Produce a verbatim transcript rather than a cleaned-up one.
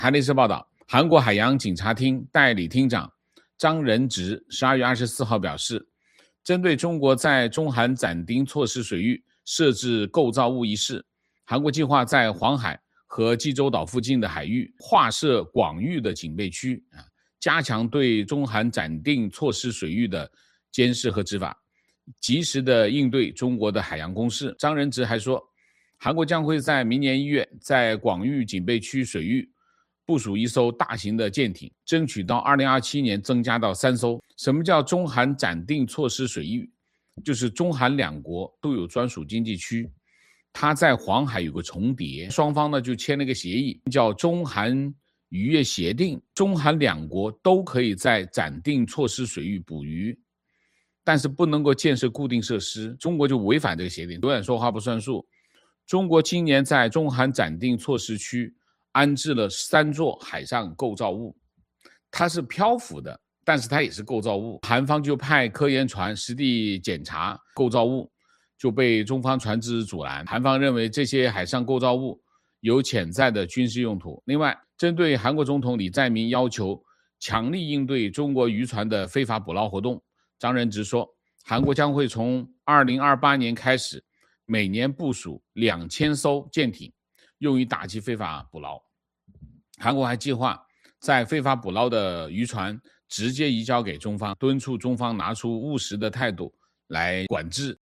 韩联社报道，韩国海洋警察厅代理厅长张仁直十二月二十四号表示，针对中国在中韩暂定措施水域设置构造物一事，韩国计划在黄海和济州岛附近的海域划设广域的警备区，加强对中韩暂定措施水域的监视和执法，及时的应对中国的海洋攻势。张仁直还说，韩国将会在明年一月在广域警备区水域部署一艘大型的舰艇，争取到二零二七年增加到三艘。什么叫中韩暂定措施水域？就是中韩两国都有专属经济区，它在黄海有个重叠，双方呢就签了个协议，叫中韩渔业协定，中韩两国都可以在暂定措施水域捕鱼，但是不能够建设固定设施，中国就违反这个协定，永远说话不算数。中国今年在中韩暂定措施区安置了三座海上构造物，它是漂浮的，但是它也是构造物。韩方就派科研船实地检查构造物，就被中方船只阻拦。韩方认为这些海上构造物有潜在的军事用途。另外，针对韩国总统李在明要求强力应对中国渔船的非法捕捞活动，张仁直说，韩国将会从二零二八年开始，每年部署两千艘舰艇，用于打击非法捕捞。韩国还计划在非法捕捞的渔船直接移交给中方，敦促中方拿出务实的态度来管制。